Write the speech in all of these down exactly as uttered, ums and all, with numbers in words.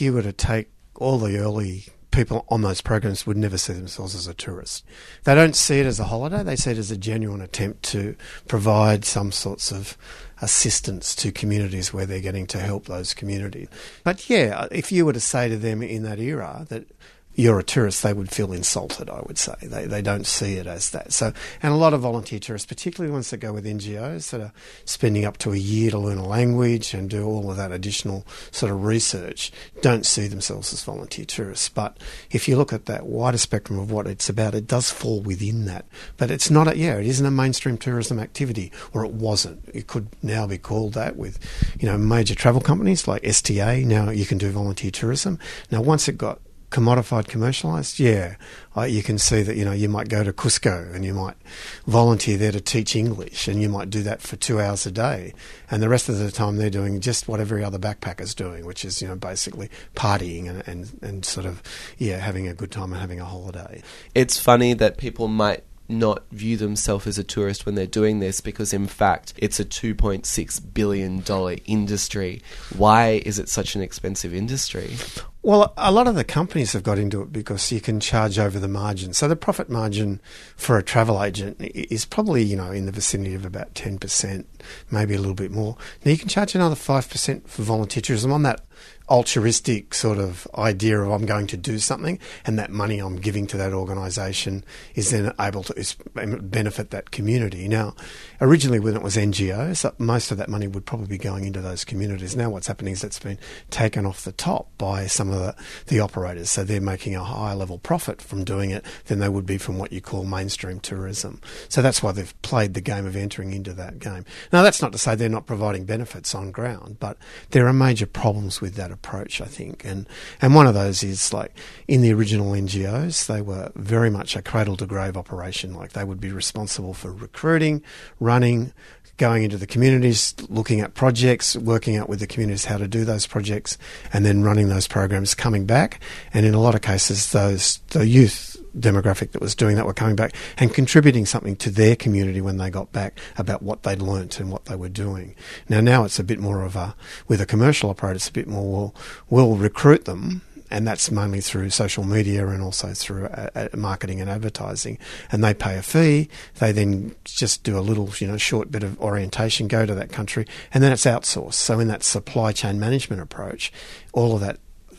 you were to take all the early people on those programs would never see themselves as a tourist. They don't see it as a holiday. They see it as a genuine attempt to provide some sorts of assistance to communities where they're getting to help those communities. But yeah, if you were to say to them in that era that you're a tourist, they would feel insulted, I would say. They they don't see it as that. So, and a lot of volunteer tourists, particularly ones that go with N G Os that are spending up to a year to learn a language and do all of that additional sort of research, don't see themselves as volunteer tourists. But if you look at that wider spectrum of what it's about, it does fall within that. But it's not a, yeah, it isn't a mainstream tourism activity, or it wasn't. It could now be called that with, you know, major travel companies like S T A. Now you can do volunteer tourism. Now, once it got commodified, commercialised, yeah, uh, you can see that, you know, you might go to Cusco and you might volunteer there to teach English, and you might do that for two hours a day, and the rest of the time they're doing just what every other backpacker's doing, which is, you know, basically partying and, and, and sort of, yeah, having a good time and having a holiday. It's funny that people might not view themselves as a tourist when they're doing this, because in fact it's a two point six billion dollars industry. Why is it such an expensive industry? Well, a lot of the companies have got into it because you can charge over the margin. So the profit margin for a travel agent is probably, you know, in the vicinity of about ten percent, maybe a little bit more. Now you can charge another five percent for volunteer tourism on that altruistic sort of idea of I'm going to do something, and that money I'm giving to that organisation is then able to is benefit that community. Now, originally when it was N G Os, most of that money would probably be going into those communities. Now what's happening is it's been taken off the top by some of the, the operators, so they're making a higher level profit from doing it than they would be from what you call mainstream tourism. So that's why they've played the game of entering into that game. Now that's not to say they're not providing benefits on ground, but there are major problems with that approach, I think, and and one of those is, like, in the original N G Os, they were very much a cradle to grave operation. Like, they would be responsible for recruiting, running, going into the communities, looking at projects, working out with the communities how to do those projects, and then running those programs, coming back, and in a lot of cases those the youth demographic that was doing that were coming back and contributing something to their community when they got back about what they'd learnt and what they were doing. Now, now it's a bit more of a, with a commercial operator, it's a bit more, we'll, we'll recruit them, and that's mainly through social media and also through uh, uh, marketing and advertising, and they pay a fee. They then just do a little, you know, short bit of orientation, go to that country, and then it's outsourced. So in that supply chain management approach, all of that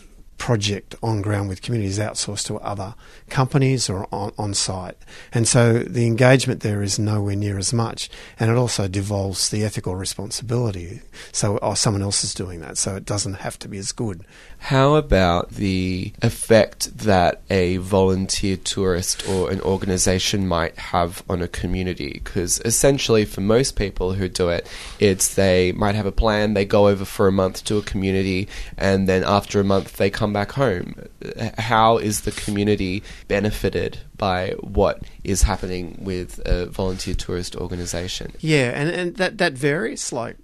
project on ground with communities outsourced to other companies or on, on site. And so the engagement there is nowhere near as much, and it also devolves the ethical responsibility. So oh, someone else is doing that, so it doesn't have to be as good. How about the effect that a volunteer tourist or an organisation might have on a community? Because essentially for most people who do it, it's they might have a plan, they go over for a month to a community, and then after a month they come back home. How is the community benefited by what is happening with a volunteer tourist organisation? Yeah, and, and that, that varies, like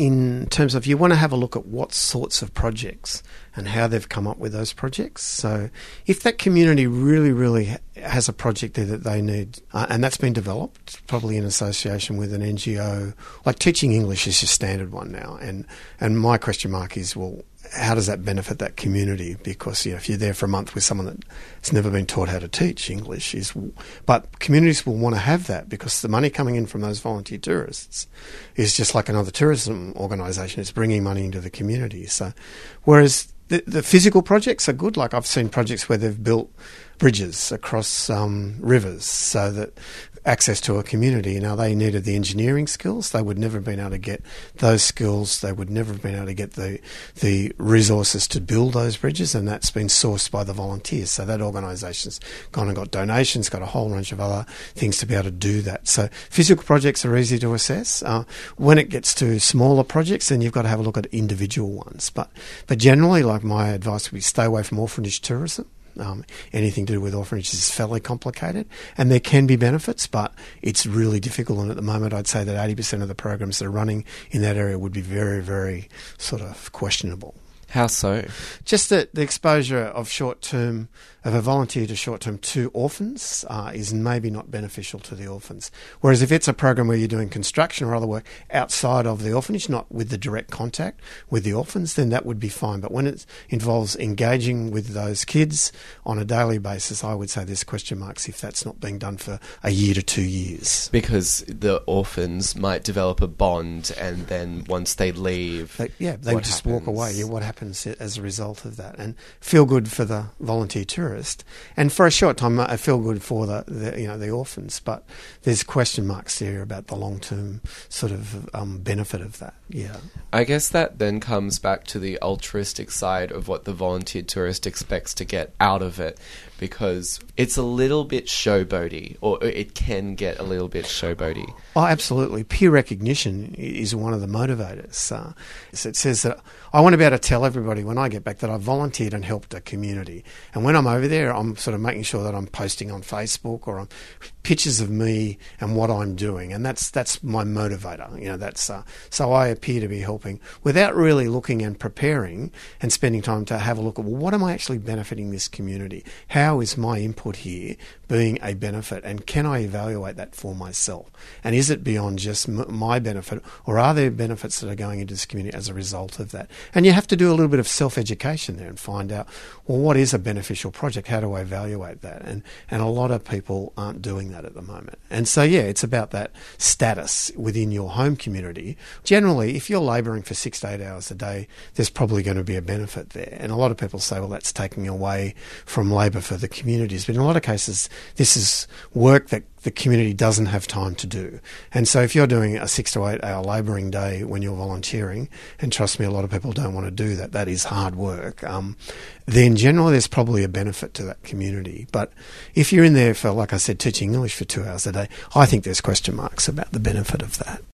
in terms of, you want to have a look at what sorts of projects and how they've come up with those projects. So if that community really, really has a project there that they need, uh, and that's been developed probably in association with an N G O, like teaching English is your standard one now, and, and my question mark is, well, how does that benefit that community? Because, you know, if you're there for a month with someone that's never been taught how to teach English, is, but communities will want to have that because the money coming in from those volunteer tourists is just like another tourism organisation. It's bringing money into the community. So, whereas the, the physical projects are good. Like, I've seen projects where they've built bridges across um, rivers so that access to a community. Now, they needed the engineering skills. They would never have been able to get those skills. They would never have been able to get the the resources to build those bridges, and that's been sourced by the volunteers. So that organisation's gone and got donations, got a whole bunch of other things to be able to do that. So physical projects are easy to assess. Uh, when it gets to smaller projects, then you've got to have a look at individual ones. But but generally, like, my advice would be stay away from orphanage tourism. Um, anything to do with orphanages is fairly complicated, and there can be benefits, but it's really difficult. And at the moment, I'd say that eighty percent of the programs that are running in that area would be very, very sort of questionable. How so? Just that the exposure of short-term, of a volunteer to short-term to orphans uh, is maybe not beneficial to the orphans. Whereas if it's a program where you're doing construction or other work outside of the orphanage, not with the direct contact with the orphans, then that would be fine. But when it involves engaging with those kids on a daily basis, I would say there's question marks if that's not being done for a year to two years. Because the orphans might develop a bond, and then once they leave, They, yeah, they what just happens? walk away. Yeah, what happens as a result of that? And feel good for the volunteer tourist, and for a short time, I feel good for the, the you know the orphans. But there's question marks there about the long term sort of um, benefit of that. Yeah, I guess that then comes back to the altruistic side of what the volunteer tourist expects to get out of it, because it's a little bit showboaty, or it can get a little bit showboaty. Oh, absolutely. Peer recognition is one of the motivators. Uh, so it says that I want to be able to tell everybody when I get back that I volunteered and helped a community. And when I'm over there, I'm sort of making sure that I'm posting on Facebook or on pictures of me and what I'm doing. And that's that's my motivator. You know, that's uh, so I appear to be helping without really looking and preparing and spending time to have a look at, well, what am I actually benefiting this community? How is my input here being a benefit? And can I evaluate that for myself? And is it beyond just m- my benefit, or are there benefits that are going into this community as a result of that? And you have to do a little bit of self-education there and find out, well, what is a beneficial project? How do I evaluate that? And and a lot of people aren't doing that at the moment. And so, yeah, it's about that status within your home community. Generally, if you're labouring for six to eight hours a day, there's probably going to be a benefit there. And a lot of people say, well, that's taking away from labour for the communities. But in a lot of cases, this is work that the community doesn't have time to do. And so if you're doing a six to eight hour labouring day when you're volunteering, and trust me, a lot of people don't want to do that, that is hard work, um, then generally there's probably a benefit to that community. But if you're in there for, like I said, teaching English for two hours a day, I think there's question marks about the benefit of that.